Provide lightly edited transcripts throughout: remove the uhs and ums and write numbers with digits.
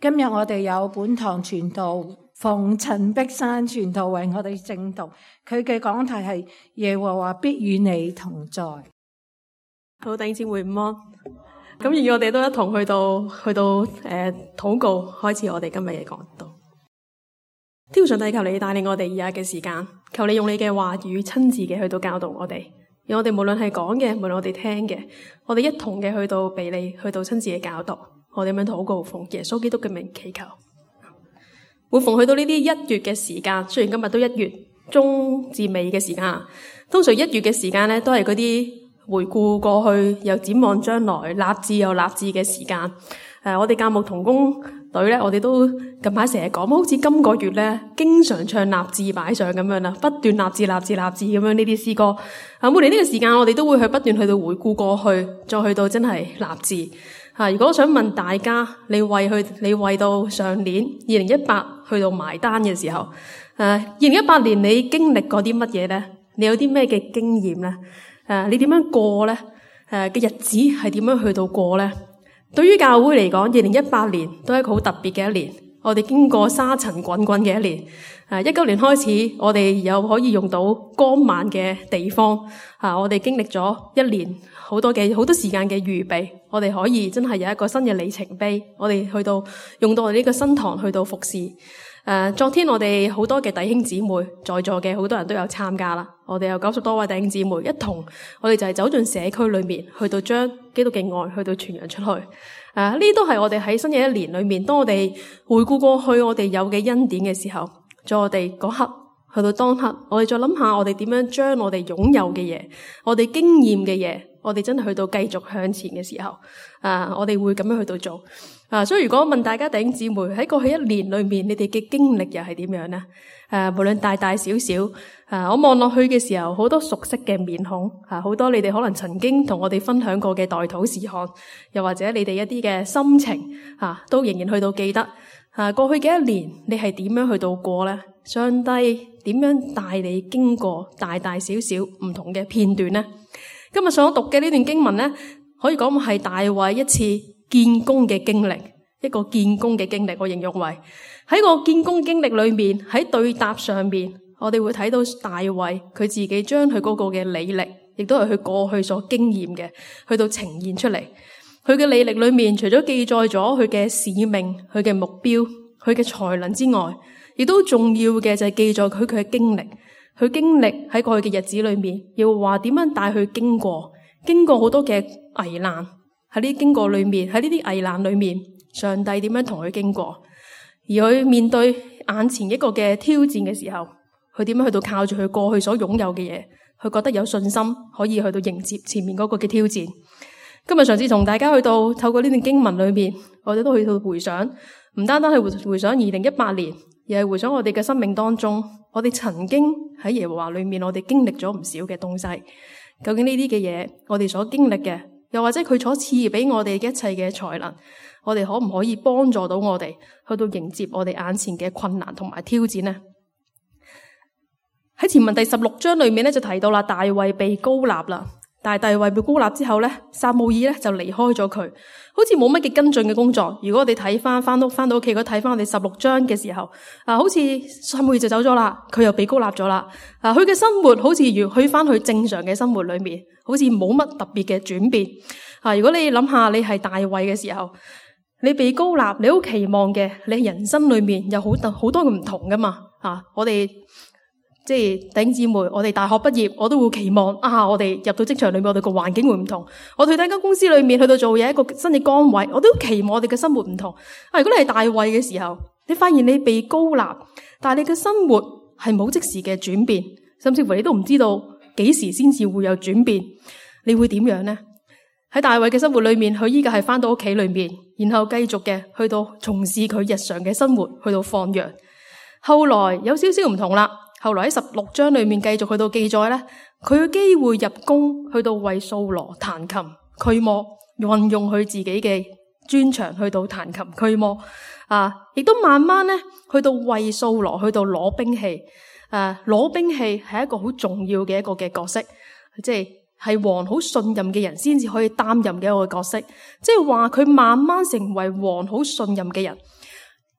今日我哋有本堂傳道馮陳碧山傳道為我哋證讀，佢嘅講題係耶和華必與你同在。 好，弟兄姊妹午安。咁而我哋都一同去到禱告，開始我哋今日嘅講道。天父上帝，求你帶領我哋以下嘅時間，求你用你嘅話語親自嘅去到教導我哋，讓我哋無論係講嘅，無論我哋聽嘅，我哋一同嘅去到俾你去到親自嘅教導。我哋咁樣禱告，奉耶穌基督嘅名祈求。每逢去到呢啲1月嘅時間，雖然今日都1月中至尾嘅時間，通常1月嘅時間咧都係嗰啲回顧過去又展望將來，立志又立志嘅時間。我哋教牧同工隊咧，我哋都近排成日講，好似今個月咧經常唱立志擺上咁樣啦，不斷立志咁樣呢啲詩歌。每年呢個時間，我哋都會不斷去到回顧過去，再去到真係立志。如果我想問大家，你為到上年2018去到埋單嘅時候，2018年你經歷過啲乜嘢咧？你有啲咩嘅經驗咧？你點樣過咧？嘅日子係點樣去到過咧？對於教會嚟講，2018年都係一個好特別嘅一年。我哋經過沙塵滾滾嘅一年。19年開始，我哋有可以用到光猛嘅地方。我哋經歷咗一年好多時間嘅預備，我哋可以真係有一個新嘅里程碑。我哋去到用到我哋呢個新堂去到服侍。昨天我哋好多嘅弟兄姊妹在座嘅好多人都有參加啦。我哋有90多位弟兄姊妹一同，我哋就係走進社區裏面，去到將基督嘅愛去到傳揚出去。呢都係我哋喺新嘅一年裏面，當我哋回顧過去我哋有嘅恩典嘅時候，在我哋嗰刻去到當刻，我哋再諗下我哋點樣將我哋擁有嘅嘢，我哋經驗嘅嘢，我哋真係去到繼續向前嘅時候，我哋會咁樣去到做。所以如果問大家弟兄姊妹喺過去一年裏面，你哋嘅經歷又係點樣呢？無論大大小小，我望落去嘅時候，好多熟悉嘅面孔，好多你哋可能曾經同我哋分享過嘅代禱事項，又或者你哋一啲嘅心情，都仍然去到記得。過去嘅一年，你係點樣去到過呢？上帝點樣帶你經過大大小小唔同嘅片段呢？今日所讀嘅呢段經文呢，可以講係大衛一次建功嘅經歷，一個建功嘅經歷。我形容為喺個建功經歷裏面，喺對答上面，我哋會睇到大衛佢自己將佢嗰個嘅履歷，亦都係佢過去所經驗嘅，去到呈現出嚟。佢嘅履歷裏面，除咗記載咗佢嘅使命、佢嘅目標、佢嘅才能之外，亦都重要嘅就係記載佢嘅經歷。佢經歷喺過去嘅日子裏面，要話點樣帶佢經過好多嘅危難。喺呢啲經過裏面，喺呢啲危難裏面，上帝點樣同佢經過？而佢面對眼前一個嘅挑戰嘅時候，佢點樣去到靠住佢過去所擁有嘅嘢，佢覺得有信心可以去到迎接前面嗰個嘅挑戰。今日嘗試同大家去到透過呢段經文裏面，我哋都去到回想，唔單單係回想2018年，而係回想我哋嘅生命當中，我哋曾經喺耶和華裏面，我哋經歷咗唔少嘅東西。究竟呢啲嘅嘢，我哋所經歷嘅，又或者佢所賜俾我哋嘅一切嘅才能，我哋可唔可以幫助到我哋去到迎接我哋眼前嘅困難同埋挑戰呢？喺前文第16章裏面咧就提到啦，大衛被膏立啦。但係大衛被膏立之後咧，撒母耳咧就離開咗佢，好似冇乜嘅跟進嘅工作。如果我哋睇翻到屋企，如果睇翻我哋16章嘅時候，好似撒母耳就走咗啦，佢又被膏立咗啦。佢嘅生活好似如去翻去正常嘅生活裏面，好似冇乜特別嘅轉變。如果你諗下你係大衛嘅時候，你被膏立，你好期望嘅，你人生裏面有好多嘅唔同噶嘛。我哋即係弟兄姊妹，我哋大學畢業，我都會期望我哋入到職場裏面，我哋個環境會唔同。我去第一間公司裏面去到做嘢，一個新嘅崗位，我都期望我哋嘅生活唔同。如果你係大衛嘅時候，你發現你被膏立，但係你嘅生活係冇即時嘅轉變，甚至乎你都唔知道幾時先至會有轉變，你會點樣呢？喺大衛嘅生活裏面，佢依家係翻到屋企裏面，然後繼續嘅去到從事佢日常嘅生活，去到放羊。後來有少少唔同啦。後來喺16章裏面繼續去到記載咧，佢嘅機會入宮去到為掃羅彈琴驅魔，運用佢自己嘅專長去到彈琴驅魔，亦都慢慢咧去到為掃羅去到攞兵器，攞兵器係一個好重要嘅一個嘅角色，即係王好信任嘅人先至可以擔任嘅一個角色，即係話佢慢慢成為王好信任嘅人。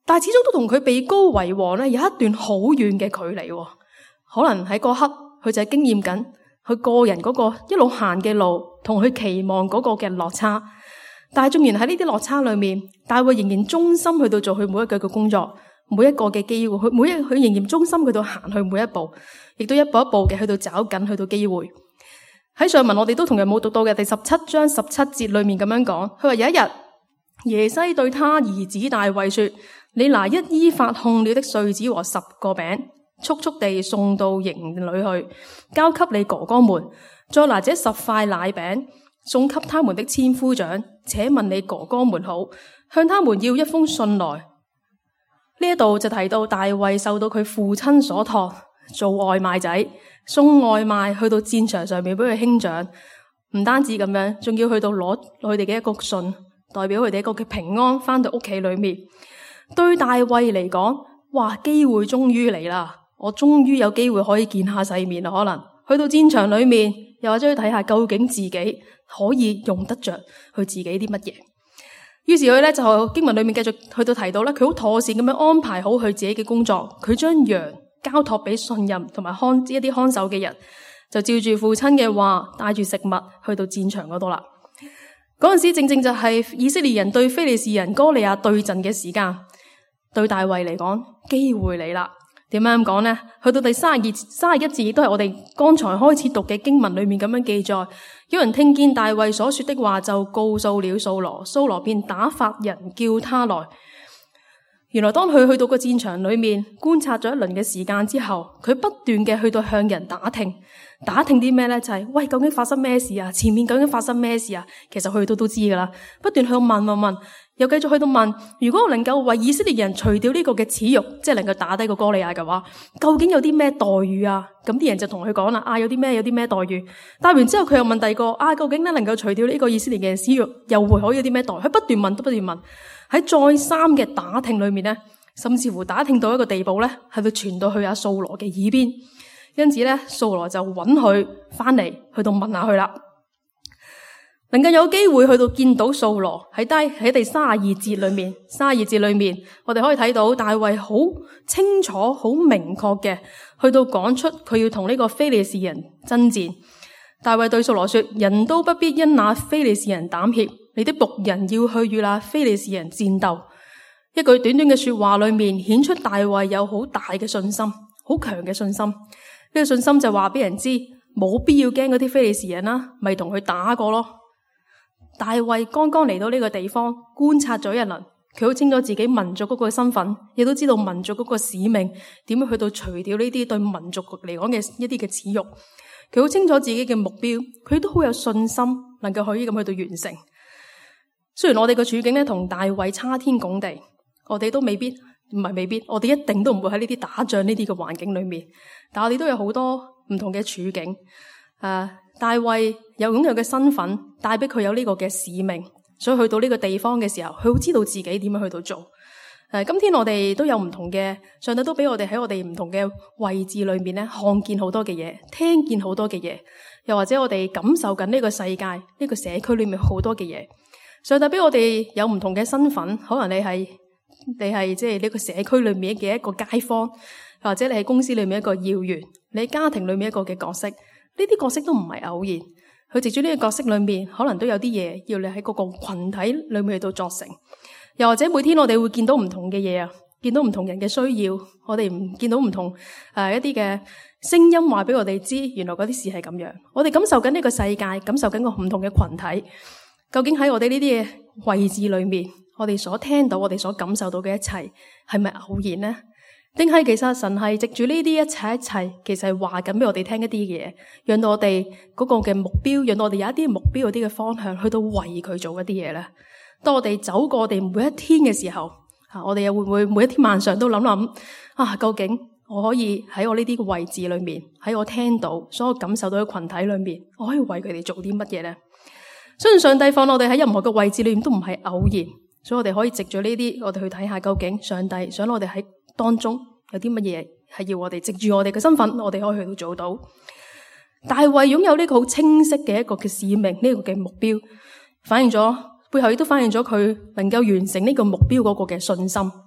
但係始終都同佢被膏為王咧有一段好遠嘅距離。可能喺嗰刻佢就係經驗緊佢個人嗰個一路行嘅路同佢期望嗰個嘅落差。但係縱然喺呢啲落差裏面，大衛仍然忠心去到做佢每一句嘅工作，每一個嘅機會，佢仍然忠心去到行去每一步，亦都一步一步嘅去到找緊去到機會。喺上文我哋都同樣冇讀到嘅第17章17節裏面咁樣講，佢話有一日耶西對他兒子大衛說：你拿一伊法控了的穗子和10個餅，速速地送到營裏去，交給你哥哥們，再拿這10塊奶餅送給他們的千夫長，且問你哥哥們好，向他們要一封信來。呢一度就提到大衛受到佢父親所託做外賣仔，送外賣去到戰場上面俾佢兄長，唔單止咁樣，仲要去到攞佢哋嘅一個信，代表佢哋一個嘅平安翻到屋企裏面。對大衛嚟講，哇，機會終於嚟啦！我終於有機會可以見下世面啦，可能去到戰場裏面，又或者去睇下究竟自己可以用得着佢自己啲乜嘢。於是佢咧就經文裏面繼續去到提到咧，佢好妥善咁樣安排好佢自己嘅工作，佢將羊交託俾信任同埋一啲看守嘅人，就照住父親嘅話帶住食物去到戰場嗰度啦。嗰陣時正正就係以色列人對非利士人哥利亞對陣嘅時間，對大衛嚟講機會嚟啦。點樣咁講呢？去到第31節亦都係我哋剛才開始讀嘅經文裏面咁樣記載，有人聽見大衛所說的話，就告訴了掃羅，掃羅便打發人叫他來。原來當佢去到個戰場裏面觀察咗一輪嘅時間之後，佢不斷嘅去到向人打聽啲咩呢？就係喂，究竟發生咩事啊？前面究竟發生咩事啊？其實佢都知噶啦，不斷去問，又繼續去到問，如果我能夠為以色列人除掉呢個嘅恥辱，即係能夠打低個哥利亞嘅話，究竟有啲咩待遇啊？咁啲人就同佢講啦，有啲咩待遇？答完之後佢又問第二個，究竟咧能夠除掉呢個以色列嘅恥辱，又會可以有啲咩待遇？佢不斷問，喺再三嘅打聽裏面咧，甚至乎打聽到一個地步咧，係會傳到去阿掃羅嘅耳邊。因此咧，掃羅就揾佢翻嚟，去到問下佢啦。能夠有機會去到見到掃羅喺第32節裏面，我哋可以睇到大衛好清楚、好明確嘅去到講出佢要同呢個非利士人爭戰。大衛對掃羅說：人都不必因那非利士人膽怯，你的僕人要去與那非利士人戰鬥。一句短短嘅說話裏面，顯出大衛有好大嘅信心，好強嘅信心。呢個信心就話俾人知，冇必要驚嗰啲非利士人啦，咪同佢打過咯。大衛剛剛嚟到呢個地方觀察咗一輪，佢好清楚自己民族嗰個身份，亦都知道民族嗰個使命，點樣去到除掉呢啲對民族嚟講嘅一啲嘅恥辱。佢好清楚自己嘅目標，佢都好有信心能夠可以咁去到完成。雖然我哋個處境咧同大衛差天共地，我哋都未必，我哋一定都唔會喺呢啲打仗呢啲嘅環境裏面，但我哋都有好多唔同嘅處境。大衛有擁有嘅身份，帶俾佢有呢個嘅使命，所以去到呢個地方嘅時候，佢好知道自己點樣去到做。今天我哋都有唔同嘅，上帝都俾我哋喺我哋唔同嘅位置裏面咧，看見好多嘅嘢，聽見好多嘅嘢，又或者我哋感受緊呢個世界、呢個社區裏面好多嘅嘢。上帝俾我哋有唔同嘅身份，可能你係即係呢個社區裏面嘅一個街坊，或者你係公司裏面一個要員，你喺家庭裏面一個嘅角色。呢啲角色都唔係偶然，佢藉住呢個角色裏面，可能都有啲嘢要你喺嗰個群體裏面去到作成。又或者每天我哋會見到唔同嘅嘢啊，見到唔同人嘅需要，我哋見到唔同一啲嘅聲音話俾我哋知，原來嗰啲事係咁樣。我哋感受緊呢個世界，感受緊個唔同嘅群體，究竟喺我哋呢啲嘅位置裏面，我哋所聽到、我哋所感受到嘅一切，係咪偶然呢？定係其實神係藉住呢啲一切，其實係話緊俾我哋聽一啲嘢，讓到我哋嗰個嘅目標，讓到我哋有一啲目標、有啲嘅方向，去到為佢做一啲嘢咧。當我哋走過我哋每一天嘅時候，我哋又會唔會每一天晚上都諗究竟我可以喺我呢啲嘅位置裏面，喺我聽到、所有感受到嘅群體裏面，我可以為佢哋做啲乜嘢咧？相信上帝放我哋喺任何嘅位置裏面都唔係偶然，所以我哋可以藉住呢啲，我哋去睇下究竟上帝想我哋喺當中有啲乜嘢係要我哋藉住我哋嘅身份，我哋可以去到做到。大衛擁有呢個好清晰嘅一個嘅使命，呢個嘅目標，反映咗背後亦都反映咗佢能夠完成呢個目標嗰個嘅信心。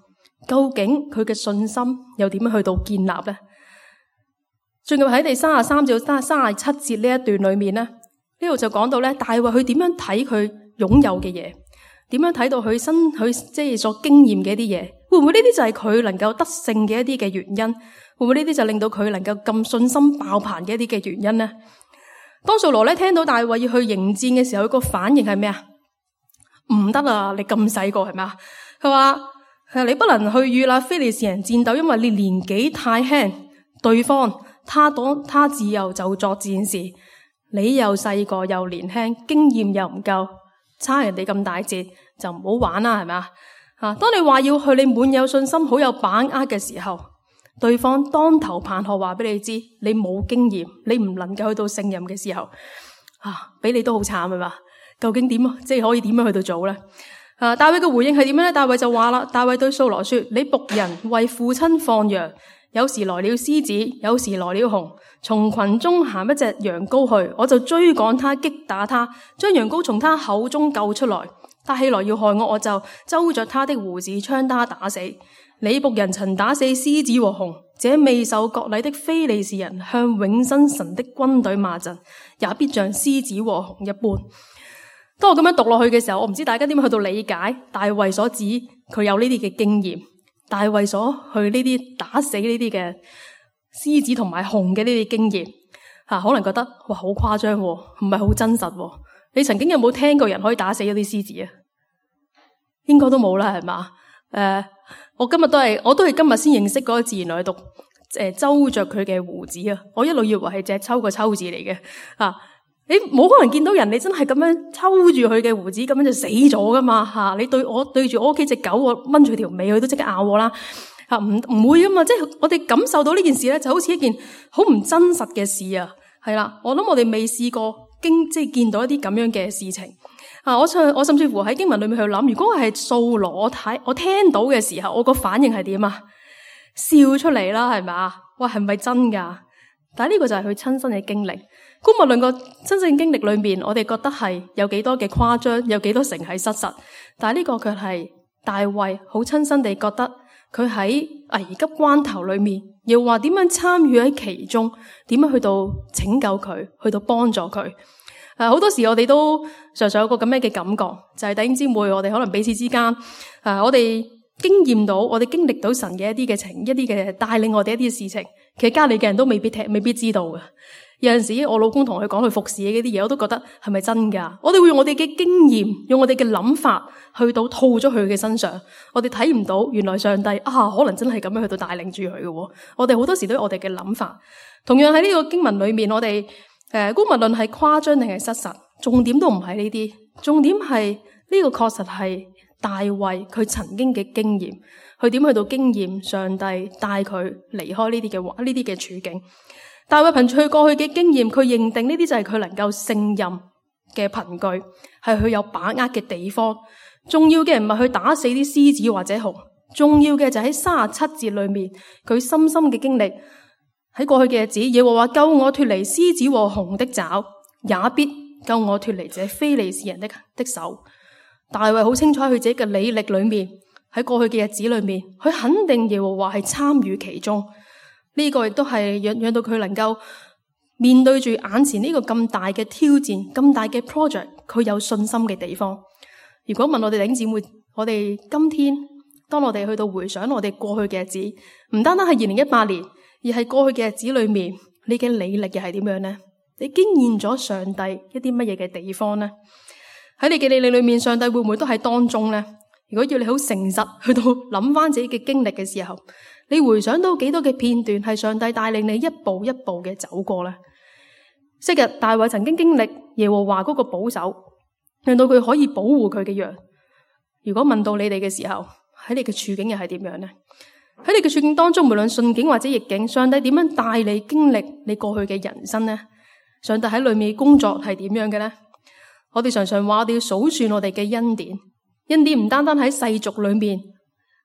究竟佢嘅信心又點樣去到建立呢？進入喺第33至37節呢一段裏面咧，呢度就講到咧，大衛佢點樣睇佢擁有嘅嘢，點樣睇到佢即係所經驗嘅一啲嘢，會唔會呢啲就係佢能夠得勝嘅一啲嘅原因？會唔會呢啲就令到佢能夠咁信心爆棚嘅一啲嘅原因呢？當掃羅咧聽到大衛要去迎戰嘅時候，佢個反應係咩啊？唔得啊！你咁細個係咪啊？佢話你不能去與那非利士人戰鬥，因為你年紀太輕，對方他自幼就作戰士，你又細個又年輕，經驗又唔夠，差人哋咁大截就唔好玩啦，係咪啊？當你話要去，你滿有信心，好有把握嘅時候，對方當頭棒喝話俾你知，你冇經驗，你唔能夠去到勝任嘅時候，俾你都好慘係嘛？究竟點啊？即係可以點樣去到做咧？大衛嘅回應係點樣咧？大衛就話啦，大衛對掃羅說：你僕人為父親放羊，有時來了獅子，有時來了熊，從群中銜一隻羊羔去，我就追趕他，擊打他，將羊羔從他口中救出來。他起來要害我，我就揪着他的鬍子，將他打死。你僕人曾打死獅子和熊，這未受割禮的非利士人向永生神的軍隊罵陣，也必像獅子和熊一般。當我咁樣讀落去嘅時候，我唔知大家點樣去到理解大衛所指佢有呢啲嘅經驗，大衛所去呢啲打死呢啲嘅獅子同埋熊嘅呢啲經驗，可能覺得哇好誇張，唔係好真實。你曾經有冇聽過人可以打死一啲獅子啊？應該都冇啦，係嘛？我都係今日先認識嗰個字，原來讀揪着佢嘅鬍子啊！我一路以為係隻抽個抽字嚟嘅。你冇可能見到人，你真係咁樣抽住佢嘅鬍子，咁樣就死咗噶嘛？你對住我屋企隻狗，我掹住條尾，佢都即刻咬我啦！唔會噶嘛？即係我哋感受到呢件事咧，就好似一件好唔真實嘅事啊！係啦，我諗我哋未試過即係見到一啲咁樣嘅事情。我甚至乎喺經文裏面去諗，如果我係掃羅，我聽到嘅時候，我個反應係點啊？笑出嚟啦，係咪？哇，係咪真噶？但係呢個就係佢親身嘅經歷。姑勿論個親身經歷裏面，我哋覺得係有幾多嘅誇張，有幾多成係失實。但係呢個卻係大衛好親身地覺得，佢喺危急關頭裏面，又話點樣參與喺其中，點樣去到拯救佢，去到幫助佢。好多時我哋都常常有個咁樣嘅感覺，就係弟兄姊妹，我哋可能彼此之間，我哋經驗到，我哋經歷到神嘅一啲嘅帶領我哋一啲事情，其實隔離嘅人都未必知道嘅。有陣時我老公同佢講佢服侍嘅嗰啲嘢，我都覺得係咪真噶？我哋會用我哋嘅經驗，用我哋嘅諗法去到套咗佢嘅身上，我哋睇唔到原來上帝可能真係咁樣去到帶領住佢嘅。我哋好多時都有我哋嘅諗法。同樣喺呢個經文裏面，我哋姑勿論係誇張定係失實，重點都唔係呢啲，重點係呢個確實係大衛佢曾經嘅經驗，佢點去到經驗上帝帶佢離開呢啲嘅處境。大衛憑住佢過去嘅經驗，佢認定呢啲就係佢能夠勝任嘅憑據，係佢有把握嘅地方。重要嘅唔係去打死啲獅子或者熊，重要嘅就喺37節裏面，佢深深嘅經歷。喺過去嘅日子，耶和華救我脫離獅子和熊的爪，也必救我脫離這非利士人的手。大衛好清楚佢自己嘅履歷裏面，喺過去嘅日子裏面，佢肯定耶和華係參與其中。呢個亦都係讓到佢能夠面對住眼前呢個咁大嘅挑戰、咁大嘅 project， 佢有信心嘅地方。如果問我哋弟兄姊妹，我哋今天當我哋去到回想我哋過去嘅日子，唔單單係2018年，而係過去嘅日子裏面，你嘅履歷又係點樣呢？你經驗咗上帝一啲乜嘢嘅地方呢？喺你嘅履歷裏面，上帝會唔會都喺當中呢？如果要你好誠實去到諗翻自己嘅經歷嘅時候，你回想到幾多嘅片段係上帝帶領你一步一步嘅走過呢？昔日大衛曾經經歷耶和華嗰個保守，令到佢可以保護佢嘅羊。如果問到你哋嘅時候，喺你嘅處境又係點樣呢？喺你嘅處境當中，無論順境或者逆境，上帝點樣帶你經歷你過去嘅人生呢？上帝喺裏面工作係點樣嘅呢？我哋常常話我哋要數算我哋嘅恩典，恩典唔單單喺世俗裏面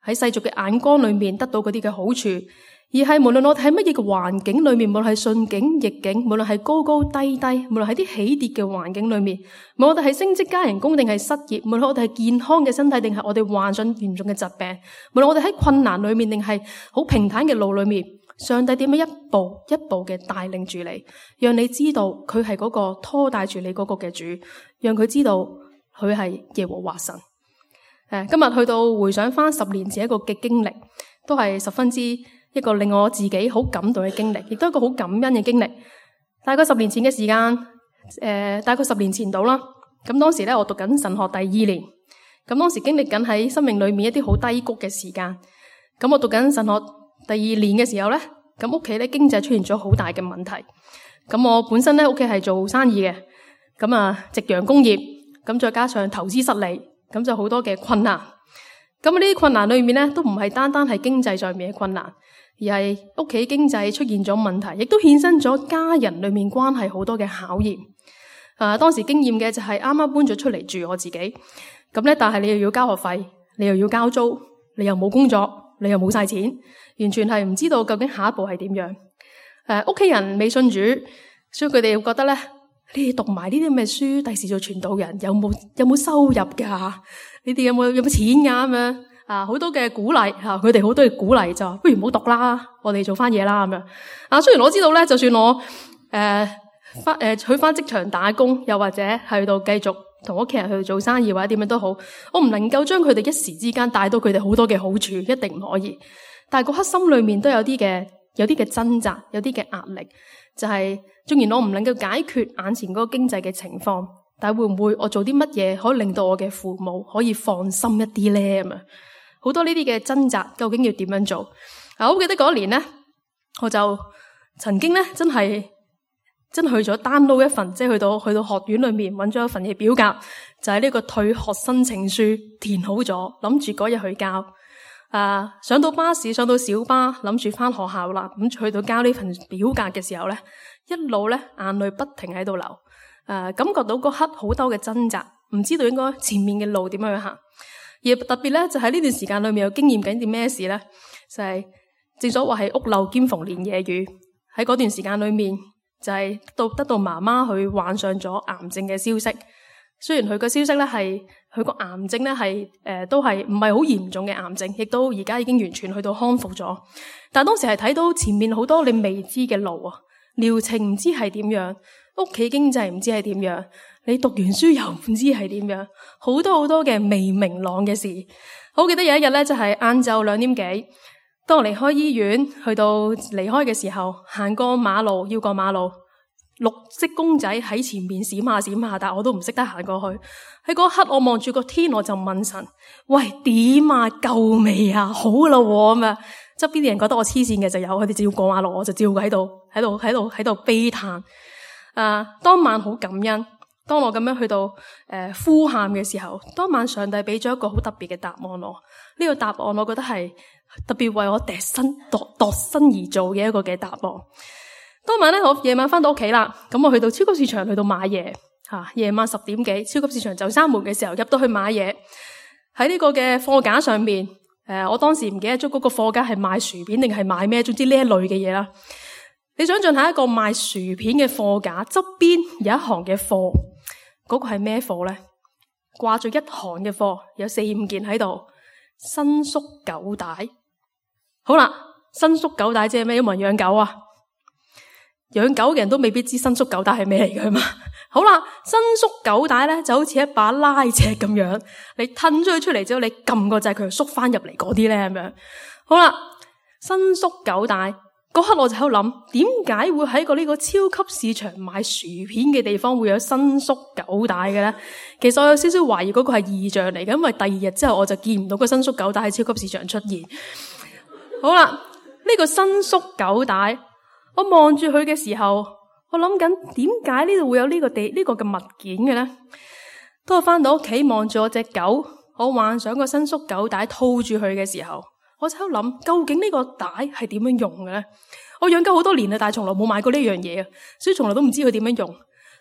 喺世俗嘅眼光裏面得到嗰啲嘅好處，而係無論我哋喺乜嘢嘅環境裏面，無論係順境逆境，無論係高高低低，無論係啲起跌嘅環境裏面，無論我哋係升職加人工定係失業，無論我哋係健康嘅身體定係我哋患上嚴重嘅疾病，無論我哋喺困難裏面定係好平坦嘅路裏面，上帝點樣一步一步嘅帶領住你，讓你知道佢係嗰個拖帶住你嗰個嘅主，讓佢知道佢係耶和華神。今日去到回想翻10年前一個嘅經歷，都係十分之一個令我自己好感動嘅經歷，亦都係一個好感恩嘅經歷。大概10年前嘅時間，大概10年前到啦。咁當時咧，我讀緊神學第2年，咁當時經歷緊喺生命裏面一啲好低谷嘅時間。咁我讀緊神學第2年嘅時候咧，咁屋企咧經濟出現咗好大嘅問題。咁我本身咧屋企係做生意嘅，咁夕陽工業，咁再加上投資失利。咁就好多嘅困難，咁呢啲困難裏面咧，都唔係單單係經濟上面嘅困難，而係屋企經濟出現咗問題，亦都衍生咗家人裏面關係好多嘅考驗。當時經驗嘅就係啱啱搬咗出嚟住我自己，咁咧，但係你又要交學費，你又要交租，你又冇工作，你又冇晒錢，完全係唔知道究竟下一步係點樣。屋企人未信主，所以佢哋會覺得咧，你哋讀埋呢啲咁嘅書，第時做傳道人有冇收入噶？你哋有冇錢噶咁樣？好多嘅鼓勵吓，佢哋好多嘅鼓勵就不如唔好讀啦，我哋做翻嘢啦咁樣。雖然我知道咧，就算我去翻職場打工，又或者去到繼續同屋企人去做生意或者點樣都好，我唔能夠將佢哋一時之間帶到佢哋好多嘅好處，一定唔可以。但係嗰刻心裏面都有啲嘅掙扎，有啲嘅壓力，就係縱然我唔能夠解決眼前嗰個經濟嘅情況，但係會唔會我做啲乜嘢可以令到我嘅父母可以放心一啲咧？咁啊，好多呢啲嘅掙扎，究竟要點樣做？我記得嗰一年咧，我就曾經咧真去咗 download 一份，即係去到學院裏面揾咗一份嘅表格，就係呢個退學申請書填好咗，諗住嗰日去交。上到巴士，上到小巴，諗住翻學校啦。咁去到交呢份表格嘅時候咧，一路咧眼淚不停喺度流。感覺到嗰刻好多嘅掙扎，唔知道應該前面嘅路點樣去行。而特別咧，就喺呢段時間裏面有經驗緊啲咩事咧？就係正所謂係屋漏兼逢連夜雨。喺嗰段時間裏面，就係得到媽媽去患上咗癌症嘅消息。雖然佢個消息咧係佢個癌症咧係都係唔係好嚴重嘅癌症，亦都而家已經完全去到康復咗。但係當時係睇到前面好多你未知嘅路啊，療程唔知係點樣，屋企經濟唔知係點樣，你讀完書又唔知係點樣，好多嘅未明朗嘅事。好記得有一日咧，就係晏晝2點幾，當我離開醫院去到離開嘅時候，行過馬路要過馬路。綠色公仔喺前面閃下閃下，但係我都唔識得行過去。喺嗰刻我望住個天，我就問神：喂，點啊？夠未啊？好啦咁啊！側邊啲人覺得我黐線嘅就有，佢哋照過馬路，我就照喺度悲嘆。當晚好感恩，當我咁樣去到呼喊嘅時候，當晚上帝俾咗一個好特別嘅答案我。呢個答案我覺得係特別為我度身而做嘅一個嘅答案。當晚咧，我夜晚翻到屋企啦，咁我去到超級市場去到買嘢，夜晚10點幾，超級市場就閂門嘅時候，入到去買嘢，喺呢個嘅貨架上面，我當時唔記得咗嗰個貨架係賣薯片定係賣咩，總之呢一類嘅嘢啦。你想象下一個賣薯片嘅貨架側邊有一行嘅貨，嗰個係咩貨咧？掛住一行嘅貨，有4-5件喺度，伸縮狗帶。好啦，伸縮狗帶即係咩？有冇人養狗啊？養狗嘅人都未必知伸縮狗帶係咩嚟嘅嘛。好啦，伸縮狗帶咧就好似一把拉尺咁樣，你褪咗佢出嚟之後，你撳個掣，佢就縮翻入嚟嗰啲咧咁樣。好啦，伸縮狗帶嗰刻我就喺度諗，點解會喺呢個超級市場買薯片嘅地方會有伸縮狗帶嘅咧？其實我有少少懷疑嗰個係異象嚟嘅，因為第2日之後我就見唔到個伸縮狗帶喺超級市場出現。好啦，呢個伸縮狗帶。我望住佢嘅時候，我諗緊點解呢度會有呢個嘅物件嘅咧？當我翻到屋企望住我隻狗，我幻想個伸縮狗帶套住佢嘅時候，我就喺度諗，究竟呢個帶係點樣用嘅咧？我養狗好多年啦，但係從來冇買過呢樣嘢，所以從來都唔知佢點樣用。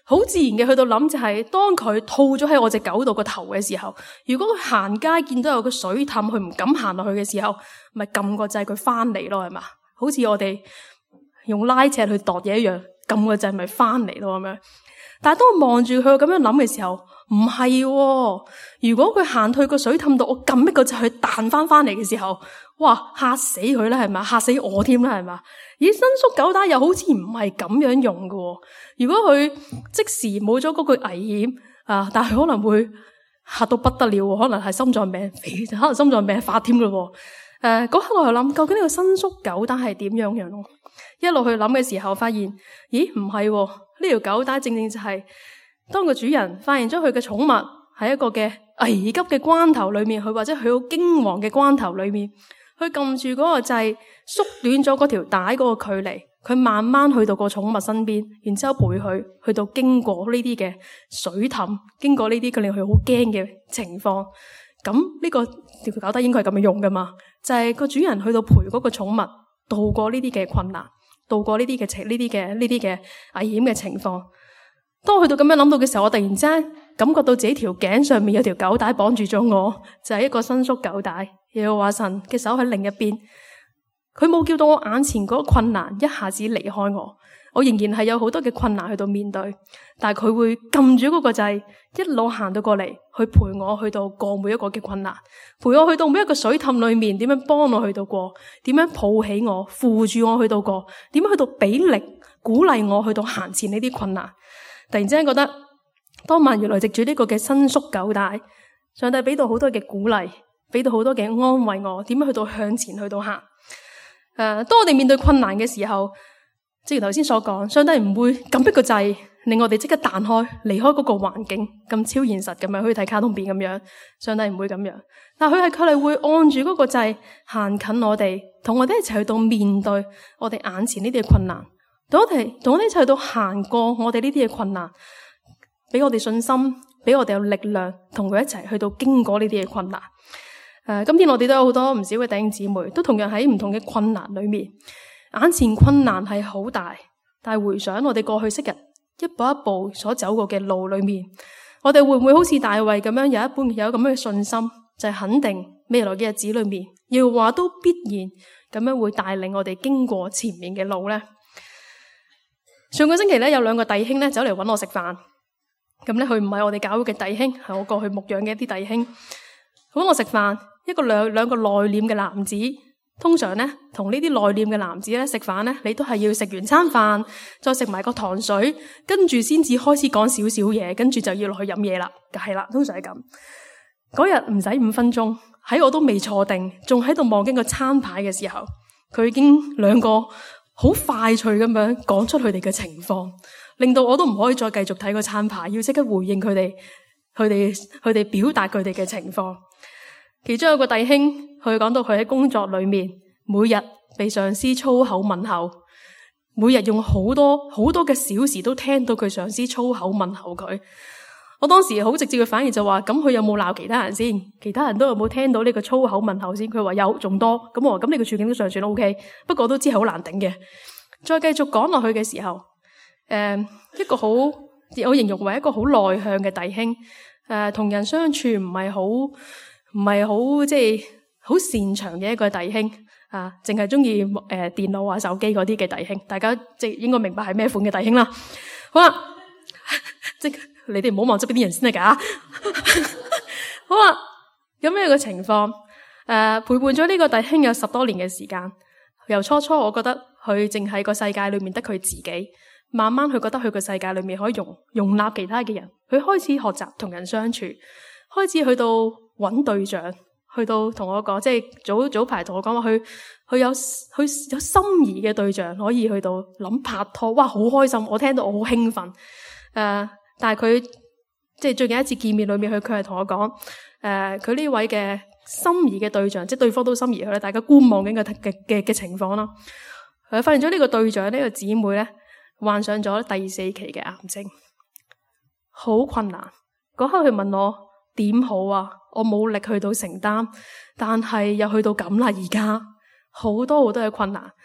好自然嘅去到諗就係，當佢吐咗喺我隻狗度個頭嘅時候，如果佢行街見到有個水凼，佢唔敢行落去嘅時候，咪撳個掣佢翻嚟咯，係嘛？好似我哋用拉尺去度嘢一樣，撳個掣咪翻嚟咯咁樣。但係當我望住佢咁樣諗嘅時候，唔係喎。如果佢行去個水凼度，我撳一個掣佢彈翻嚟嘅時候，哇，嚇死佢啦，係嘛？嚇死我添啦，係嘛？咦，伸縮狗帶又好似唔係咁樣用㗎喎。如果佢即時冇咗嗰個危險啊，但係可能會嚇到不得了，可能係心臟病肥，可能心臟病發添㗎喎。嗰刻我就諗，究竟呢個伸縮狗帶係點樣咯？一路去諗嘅時候，發現，咦，唔係喎，呢條狗帶正正就係當個主人發現咗佢嘅寵物喺一個嘅危急嘅關頭裏面，佢或者佢好驚惶嘅關頭裏面，佢撳住嗰個掣，縮短咗嗰條帶嗰個距離，佢慢慢去到個寵物身邊，然之後陪佢去到經過呢啲嘅水凼，經過呢啲佢令佢好驚嘅情況。咁呢個條狗帶應該係咁樣用噶嘛？就係個主人去到陪嗰個寵物度過呢啲嘅困難，度過呢啲嘅危險嘅情況。當我去到咁樣諗到嘅時候，我突然之間感覺到自己條頸上面有條狗帶綁住咗我，就係一個伸縮狗帶。耶和華神嘅手喺另一邊，佢冇叫到我眼前嗰個困難一下子離開我，我仍然係有好多嘅困難去到面對，但係佢會撳住嗰個掣，一路行到過嚟，去陪我去到過每一個嘅困難，陪我去到每一個水凼裏面，點樣幫我去到過，點樣抱起我，扶住我去到過，點樣去到俾力鼓勵我去到行前呢啲困難。突然之間覺得，當晚原來藉住呢個嘅伸縮狗帶，上帝俾到好多嘅鼓勵，俾到好多嘅安慰我，點樣去到向前去到行。當我哋面對困難嘅時候，正如頭先所講，上帝唔會撳一個掣令我哋即刻彈開，離開嗰個環境咁超現實咁樣，好似睇卡通片咁樣。上帝唔會咁樣，但係佢係會按住嗰個掣行近我哋，同我哋一齊去到面對我哋眼前呢啲嘅困難。同我哋一齊去到行過我哋呢啲嘅困難，俾我哋信心，俾我哋有力量，同佢一齊去到經過呢啲嘅困難。今天我哋都有好多唔少嘅弟兄姊妹，都同樣喺唔同嘅困難裏面，眼前困難係好大，但係回想我哋過去昔日一步一步所走過嘅路裏面，我哋會唔會好似大衛咁樣有咁樣嘅信心，就係肯定未來嘅日子裏面，耶和華都必然咁樣會帶領我哋經過前面嘅路呢？上個星期咧，有兩個弟兄咧走嚟搵我食飯，咁咧佢唔係我哋教會嘅弟兄，係我過去牧養嘅一啲弟兄。搵我食飯，兩個內斂嘅男子，通常咧同呢啲內斂嘅男子咧食飯咧，你都係要食完餐飯，再食埋個糖水，跟住先至開始講少少嘢，跟住就要落去飲嘢啦，係啦，通常係咁。嗰日唔使5分鐘，喺我都未坐定，仲喺度望緊個餐牌嘅時候，佢已經兩個好快脆咁樣講出佢哋嘅情況，令到我都唔可以再繼續睇個餐牌，要即刻回應佢哋表達佢哋嘅情況。其中有個弟兄，佢講到佢喺工作裏面，每日被上司粗口問候，每日用好多嘅小時都聽到佢上司粗口問候佢。我當時好直接嘅反應就話：咁佢有冇鬧其他人先？其他人都有冇聽到呢個粗口問候先？佢話有，仲多。咁我話：咁你個處境都尚算 OK， 不過都知係好難頂嘅。再繼續講落去嘅時候，一個我形容為一個好內向嘅弟兄，同人相處唔係好即係好擅長嘅一個弟兄啊，淨係中意電腦啊、手機嗰啲嘅弟兄。大家即係應該明白係咩款嘅弟兄啦。好啦，即你哋唔好望側邊啲人先得噶。好啦，咁樣嘅情況，陪伴咗呢個弟兄有10多年嘅時間。由初初我覺得佢淨係個世界裏面得佢自己，慢慢佢覺得佢個世界裏面可以容納其他嘅人，佢開始學習同人相處，開始去到揾對象，去到同我講，即係早排同我講話，佢有心儀嘅對象，可以去到諗拍拖，哇，好開心！我聽到我好興奮。但係佢即係最近一次見面裏面，佢係同我講，佢呢位嘅心儀嘅對象，即係對方都心儀佢咧，大家觀望緊嘅情況啦。佢發現咗呢個對象，呢個姊妹咧患上咗第4期嘅癌症，好困難。嗰刻佢問我點好啊？我冇力去到承擔，但係又去到咁啦，而家好多嘅困難。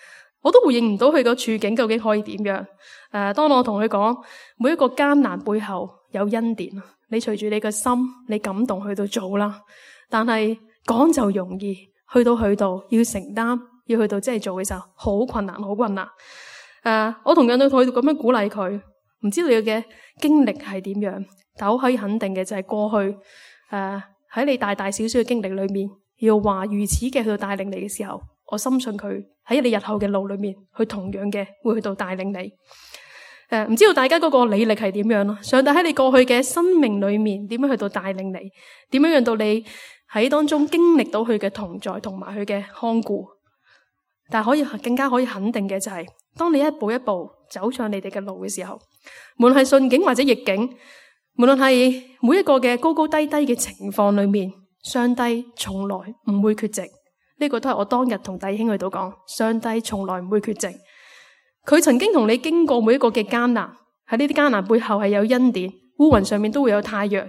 我都回應唔到佢個處境究竟可以點樣。當我同佢講每一個艱難背後有恩典，你隨住你個心，你感動去到做啦。但係講就容易，去到要承擔，要去到真係做嘅時候，好困難，好困難。我同樣都同佢咁樣鼓勵佢，唔知道你嘅經歷係點樣，但我可以肯定嘅就係過去喺你大大小小嘅經歷裏面，要話如此嘅去到帶領你嘅時候，我深信佢喺你日後嘅路裏面，佢同樣嘅會去到帶領你。唔知道大家嗰個履歷係點樣咯？上帝喺你過去嘅生命裏面，點樣去到帶領你？點樣讓到你喺當中經歷到佢嘅同在同埋佢嘅看顧？但係更加可以肯定嘅就係，當你一步一步走上你哋嘅路嘅時候，無論係順境或者逆境，無論係每一個嘅高高低低嘅情況裏面，上帝從來唔會缺席。呢個都係我當日同弟兄去到講，上帝從來唔會缺席。佢曾經同你經過每一個嘅艱難，喺呢啲艱難背後係有恩典，烏雲上面都會有太陽。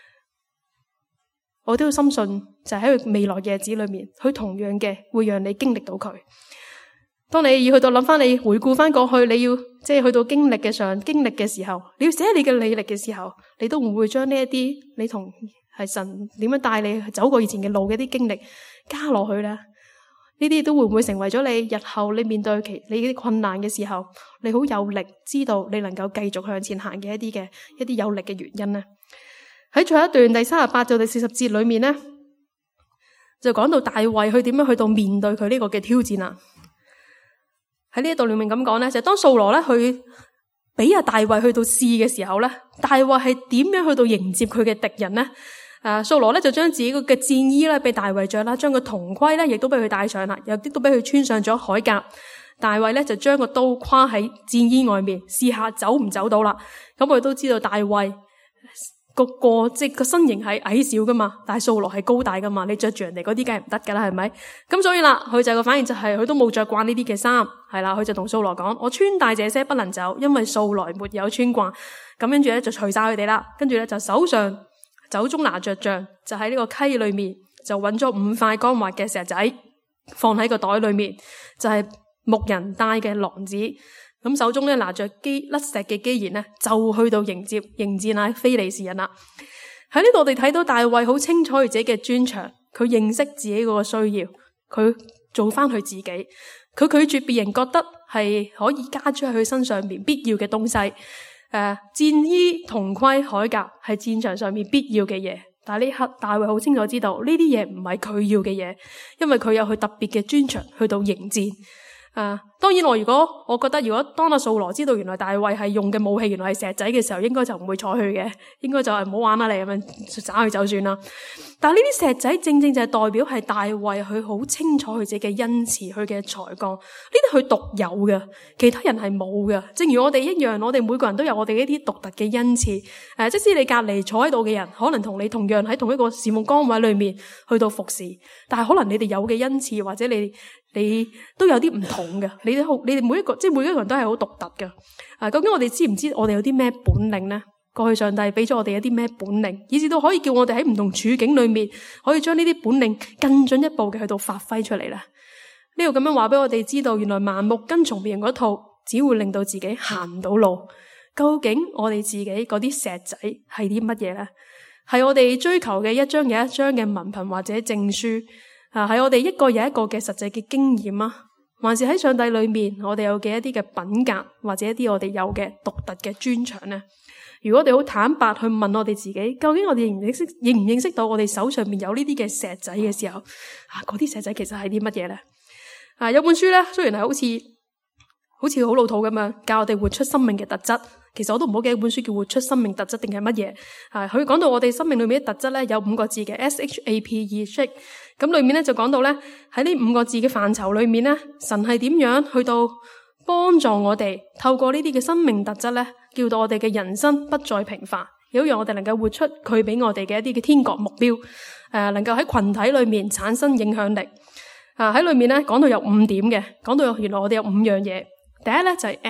我都要深信，就喺佢未來嘅日子裏面，佢同樣嘅會讓你經歷到佢。當你要去到諗翻，你回顧翻過去，你要即係去到經歷嘅時候，你要寫你嘅履歷嘅時候，你都唔會將呢一啲你同係神點樣帶你走過以前嘅路嘅啲經歷加落去咧？呢啲都會唔會成為咗你日後你面對你啲困難嘅時候，你好有力知道你能夠繼續向前行嘅一啲有力嘅原因呢？喺最後一段第38到第40節裏面呢，就講到大衛去點樣去到面對佢呢個嘅挑戰啦。喺呢一度裏面咁講呢，就係當掃羅咧去俾阿大衛去到試嘅時候咧，大衛係點樣去到迎接佢嘅敵人呢？掃羅咧就將自己嘅戰衣咧俾大衛着啦，將個銅盔咧亦都俾佢戴上啦，有啲都俾佢穿上咗鎧甲。大衛咧就將個刀跨喺戰衣外面，試下走唔走到啦。咁我哋都知道大衛即係個身形係矮小噶嘛，但係掃羅係高大噶嘛，你着住人哋嗰啲梗係唔得噶啦，係咪？咁所以啦，佢就個反應就係佢都冇着慣呢啲嘅衫，係啦，佢就同掃羅講：我穿戴這些不能走，因為素來沒有穿慣。咁跟住咧就除晒佢哋啦，跟住咧就手中拿着杖，就喺呢個溪裏面就揾咗5塊乾滑嘅石仔，放喺個袋裏面，就係牧人帶嘅榔子。咁手中咧拿着甩石嘅機弦咧，就去到迎戰啊非利士人啦。喺呢度我哋睇到大衛好清楚佢自己嘅專長，佢認識自己嗰個需要，佢做翻佢自己，佢拒絕別人覺得係可以加諸喺佢身上面必要嘅東西。戰衣、銅盔、鎧甲係戰場上面必要嘅嘢，但係呢刻大衛好清楚知道呢啲嘢唔係佢要嘅嘢，因為佢有佢特別嘅專長去到迎戰。當然我覺得如果當阿掃羅知道原來大衛係用嘅武器原來係石仔嘅時候，應該就唔會睬佢嘅，應該就係唔好玩啦，你咁樣斬佢就算啦。但係呢啲石仔正正就係代表係大衛佢好清楚佢自己嘅恩賜，佢嘅才幹，呢啲佢獨有嘅，其他人係冇嘅。正如我哋一樣，我哋每個人都有我哋一啲獨特嘅恩賜。即使你隔籬坐喺度嘅人，可能同你同樣喺同一個事務崗位裏面去到服侍，但係可能你哋有嘅恩賜或者你都有啲唔同嘅，你哋每一個人都係好獨特嘅。究竟我哋知唔知我哋有啲咩本領呢？過去上帝俾咗我哋一啲咩本領，以至到可以叫我哋喺唔同處境裏面，可以將呢啲本領更進一步嘅去到發揮出嚟咧。呢度咁樣話俾我哋知道，原來盲目跟從別人嗰套，只會令到自己行唔到路。究竟我哋自己嗰啲石仔係啲乜嘢咧？係我哋追求嘅一張又一張嘅文憑或者證書，係我哋一個又一個嘅實際嘅經驗啊，還是喺上帝裏面我哋有嘅一啲嘅品格，或者一啲我哋有嘅獨特嘅專長呢？如果我哋好坦白去問我哋自己，究竟我哋認唔認識到我哋手上面有呢啲嘅石仔嘅時候，嗰啲石仔其實係啲乜嘢咧？有本書咧，雖然係好似好老土咁樣教我哋活出生命嘅特質，其實我都唔好記得本書叫活出生命特質定係乜嘢。佢講到我哋生命裏面嘅特質咧，有5個字嘅 SHAPE。咁裏面咧就講到咧，喺呢5個字嘅範疇裏面咧，神係點樣去到幫助我哋透過呢啲嘅生命特質咧，叫到我哋嘅人生不再平凡，亦都讓我哋能夠活出佢俾我哋嘅一啲嘅天國目標，能夠喺群體裏面產生影響力。喺裏面咧講到有5點嘅，講到原來我哋有5樣嘢。第一咧就係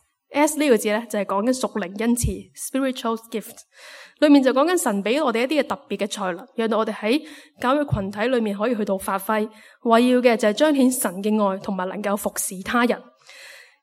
S 呢個字咧就係講緊屬靈恩賜 spiritual gift， 裏面就講緊神俾我哋一啲嘅特別嘅才能，讓到我哋喺教會群體裏面可以去到發揮，為要嘅就係彰顯神嘅愛同埋能夠服侍他人。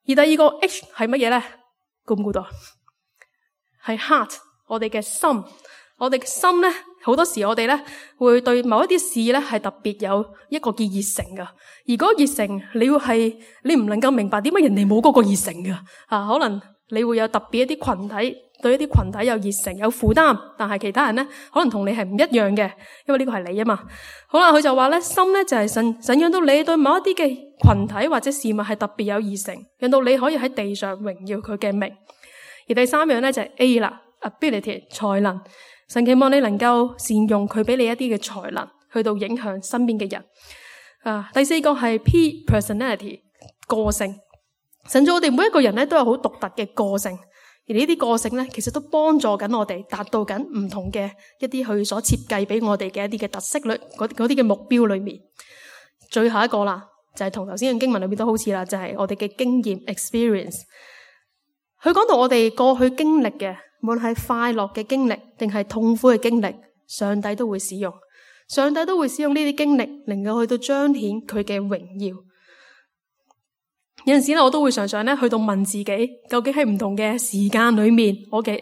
而第二個 H 係乜嘢咧？估唔估到？係 heart， 我哋嘅心。我哋嘅心咧，好多時我哋咧會對某一啲事咧係特別有一個叫熱誠噶。而嗰個熱誠，你唔能夠明白點解人哋冇嗰個熱誠噶。可能你會有特別一啲群體，對一啲群體有熱誠有負擔，但係其他人咧可能同你係唔一樣嘅，因為呢個係你啊嘛。好啦，佢就話咧，心咧就係神讓到你對某一啲嘅群體或者事物係特別有熱誠，讓到你可以喺地上榮耀佢嘅名。而第三樣咧就係 A 啦 ，ability 才能。神期望你能夠善用佢俾你一啲嘅才能，去到影響身邊嘅人。第四個係 P personality 個性。神造我哋每一個人咧都有好獨特嘅個性，而呢啲個性咧其實都幫助緊我哋達到緊唔同嘅一啲佢所設計俾我哋嘅一啲嘅特色裏嗰啲嘅目標裏面。最後一個啦，就係同頭先嘅經文裏面都好似啦，就係我哋嘅經驗 experience。佢講到我哋過去經歷嘅，無論係快樂嘅經歷定係痛苦嘅經歷，上帝都會使用。上帝都會使用呢啲經歷，能夠去到彰顯佢嘅榮耀。有陣時咧，我都會常常咧去到問自己，究竟喺唔同嘅時間裏面，我嘅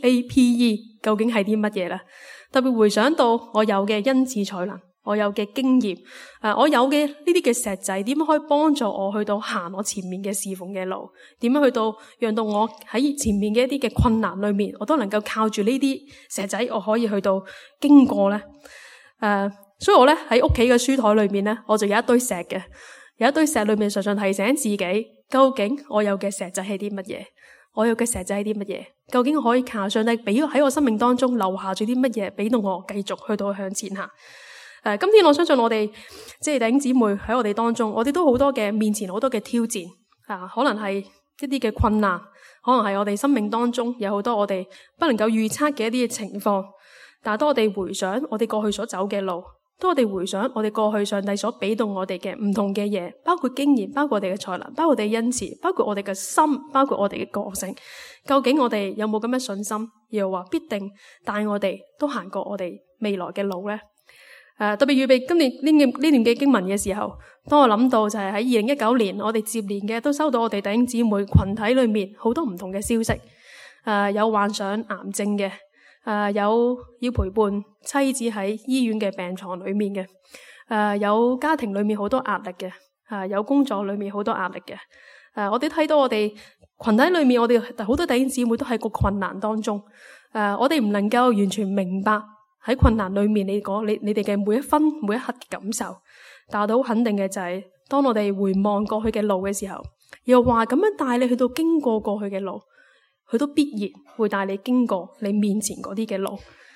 SHAPE 究竟係啲乜嘢咧？特別回想到我有嘅恩賜才能，我有嘅經驗，我有嘅呢啲嘅石仔，點樣可以幫助我去到行我前面嘅侍奉嘅路？點樣去到讓到我喺前面嘅一啲嘅困難裏面，我都能夠靠住呢啲石仔，我可以去到經過咧？所以我咧喺屋企嘅書台裏面咧，我就有一堆石嘅，有一堆石裏面常常提醒自己，究竟我有嘅石仔係啲乜嘢？我有嘅石仔係啲乜嘢？究竟我可以靠上帝俾喺我生命當中留下咗啲乜嘢，俾到我繼續去到向前行？今天我相信我哋即係弟兄姊妹喺我哋當中，我哋都好多嘅面前好多嘅挑戰，可能係一啲嘅困難，可能係我哋生命當中有好多我哋不能夠預測嘅一啲嘅情況。但係當我哋回想我哋過去所走嘅路，當我哋回想我哋過去上帝所俾到我哋嘅唔同嘅嘢，包括經驗，包括我哋嘅才能，包括我哋嘅恩賜，包括我哋嘅心，包括我哋嘅個性，究竟我哋有冇咁嘅信心？又話必定帶我哋都行過我哋未來嘅路咧？特別預備今年呢段嘅經文嘅時候，當我諗到就係喺2019年，我哋接連嘅都收到我哋弟兄姊妹群體裏面好多唔同嘅消息，有患上癌症嘅，有要陪伴妻子喺醫院嘅病床裏面嘅，有家庭裏面好多壓力嘅，有工作裏面好多壓力嘅，我哋睇到我哋群體裏面，我哋好多弟兄姊妹都喺個困難當中，我哋唔能夠完全明白喺困難裏面你哋嘅每一分每一刻嘅感受，但係好肯定嘅就係，當我哋回望過去嘅路嘅時候，又話咁樣帶你去到經過過去嘅路，佢都必然會帶你經過你面前嗰啲嘅路。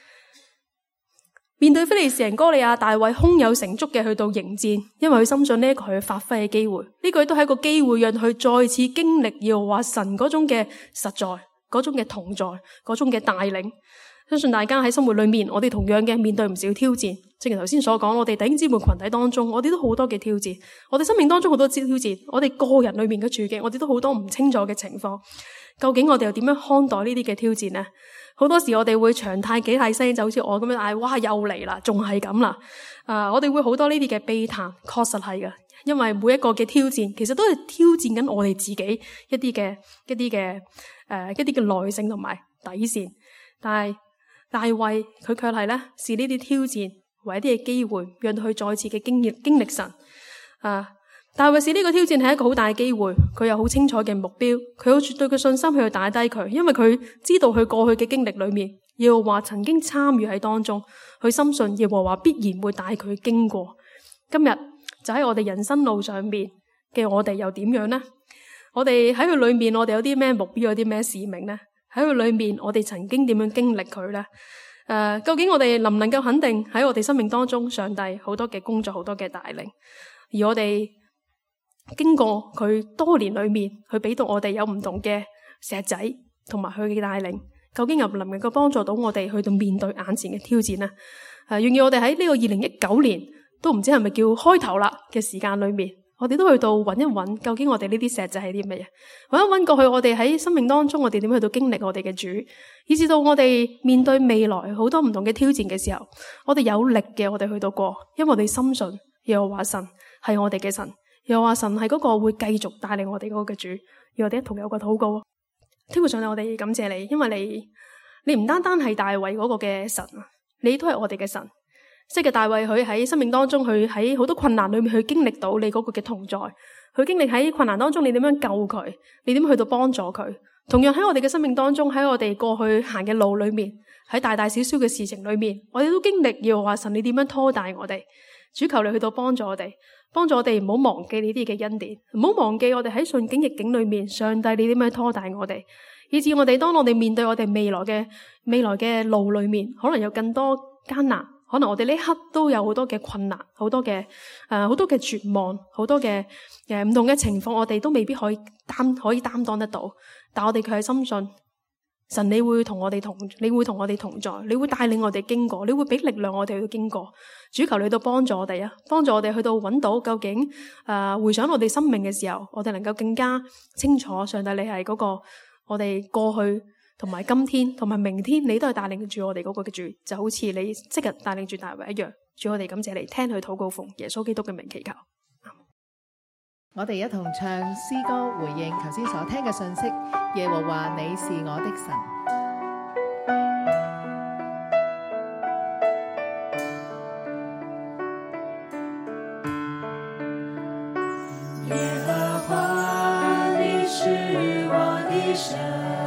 面對非利士人哥利亞，大衛胸有成竹嘅去到迎戰，因為佢深信呢一個係佢發揮嘅機會，呢個亦都係一個機會讓佢再次經歷要話神嗰種嘅實在，嗰種嘅同在，嗰種嘅帶領。相信大家喺生活裏面，我哋同樣嘅面對唔少挑戰。正如頭先所講，我哋弟兄姊妹群體當中，我哋都好多嘅挑戰。我哋生命當中好多挑戰，我哋個人裏面嘅處境，我哋都好多唔清楚嘅情況。究竟我哋又點樣看待呢啲嘅挑戰呢？好多時我哋會長嘆幾大聲，就好似我咁樣嗌，哇，又嚟啦，仲係咁啦。我哋會好多呢啲嘅悲嘆，確實係嘅，因為每一個嘅挑戰，其實都係挑戰緊我哋自己一啲嘅耐性同埋底線。但係大衛佢卻係咧視呢啲挑戰為一啲嘅機會，讓佢再次嘅經歷神。大衛視呢個挑戰係一個好大嘅機會，佢有好清楚嘅目標，佢有絕對嘅信心去打低佢，因為佢知道佢過去嘅經歷裏面，耶和華曾經參與喺當中，佢深信耶和華必然會帶佢經過。今日就喺我哋人生路上面嘅我哋又點樣呢？我哋喺佢裏面，我哋有啲咩目標，有啲咩使命呢？喺佢裏面，我哋曾經點樣經歷佢呢？究竟我哋能唔能夠肯定喺我哋生命當中，上帝好多嘅工作，好多嘅帶領，而我哋經過佢多年裏面，佢俾到我哋有唔同嘅石仔，同埋佢嘅帶領，究竟能唔能夠幫助到我哋去到面對眼前嘅挑戰呢？願意我哋喺呢個2019年都唔知係咪叫開頭啦嘅時間裏面，我哋都去到揾一揾，究竟我哋呢啲石仔係啲乜嘢？揾一揾過去，我哋喺生命當中，我哋點去到經歷我哋嘅主，以至到我哋面對未來好多唔同嘅挑戰嘅時候，我哋有力嘅，我哋去到過，因為我哋深信耶和華神係我哋嘅神， 又話神係嗰個會繼續帶領我哋嗰個嘅主，讓我哋一同有個禱告。天父上帝，我哋感謝你，因為你唔單單係大衛嗰個嘅神，你都係我哋嘅神。即係大衛佢喺生命當中，佢喺好多困難裏面去經歷到你嗰個嘅同在，佢經歷喺困難當中你點樣救佢，你點去到幫助佢。同樣喺我哋嘅生命當中，喺我哋過去行嘅路裏面，喺大大小小嘅事情裏面，我哋都經歷要話神你點樣拖帶我哋。主求你去到幫助我哋，幫助我哋唔好忘記呢啲嘅恩典，唔好忘記我哋喺順境逆境裏面，上帝你點樣拖帶我哋，以至我哋當我哋面對我哋未來嘅路裏面，可能有更多艱難，可能我哋呢刻都有好多嘅困難，好多嘅絕望，好多嘅唔同嘅情況，我哋都未必可以擔當得到，但我哋卻係深信神你會同我哋同在，你會帶領我哋經過，你會俾力量我哋去經過。主求你到幫助我哋啊，幫助我哋去到揾到究竟回想我哋生命嘅時候，我哋能夠更加清楚上帝你係嗰個我哋過去同埋今天同埋明天，你都係帶領住我哋嗰個嘅主，就好似你即日帶領住大衛一樣。主，我哋感謝你，聽佢禱告，奉耶穌基督嘅名祈求。 我哋一同唱詩歌回應頭先所聽嘅信息。耶和華你是我的神。 耶和華你是我的神，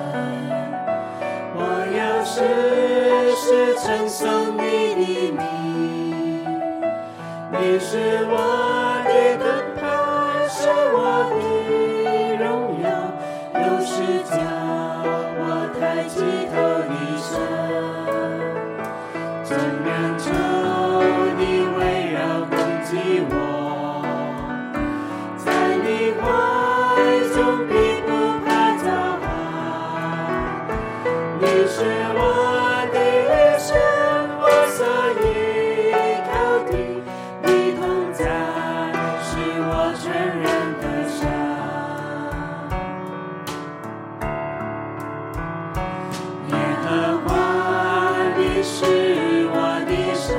我要時時稱頌你的名。你是我的盾牌，是我的榮耀，有時將我抬起頭的神。眾人仇敵圍繞攻擊我，在你懷中必不怕遭害。你是我的神，我所依靠的，你同在是我全然的神。耶和華你是我的神，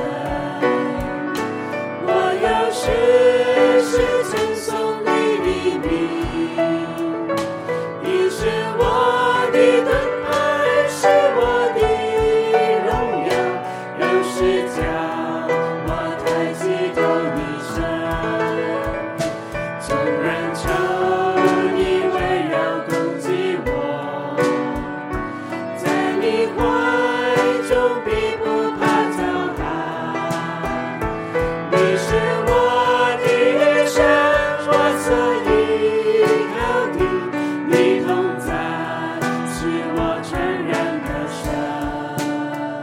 我要時時稱頌你的名。你是我的盾牌，是我的榮耀，有時將我抬起頭的神。眾人仇敵圍繞攻擊我，在你懷中必不怕遭害。你是我的神，我所依靠的，你同在是我全然的神。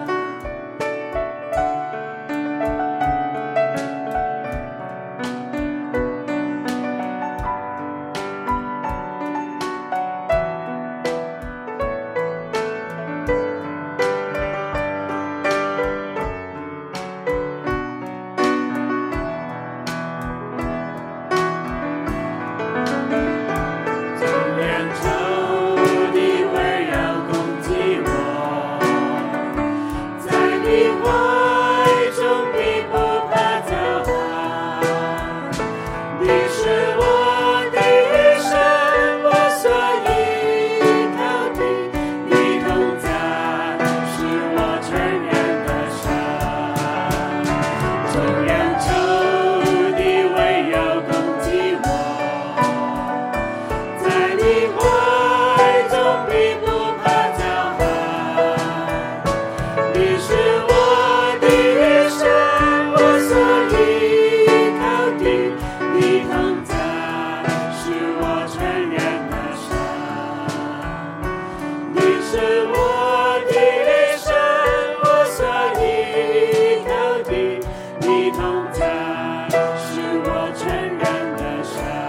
眾人仇敵圍繞攻擊我，在你懷中必不怕遭害。你是我的神，我所依靠的，你同在是我全然的神。眾人仇敵圍繞攻擊我，在你懷中必不怕遭害。你是我的神，我所依靠的，你同在是我全然的神。你是我的神，我所依靠的，你同在是我全然的神。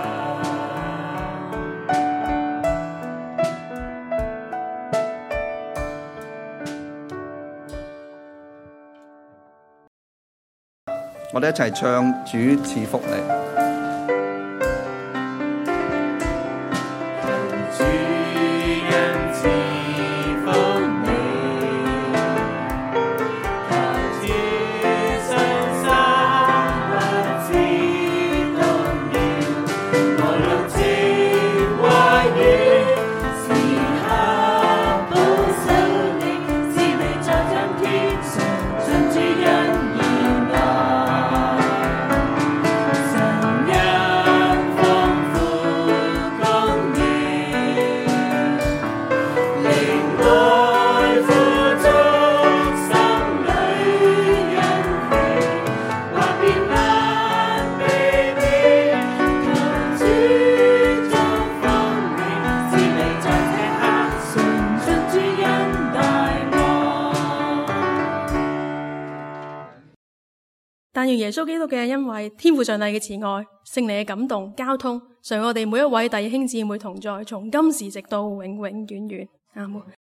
我哋一齊唱主賜福你。 主人賜福你，他天上山和激動了， 但願耶穌基督嘅恩惠、天父上帝嘅慈愛、聖靈嘅感動、交通，常我哋每一位弟兄姊妹同在，從今時直到永永遠遠。阿門。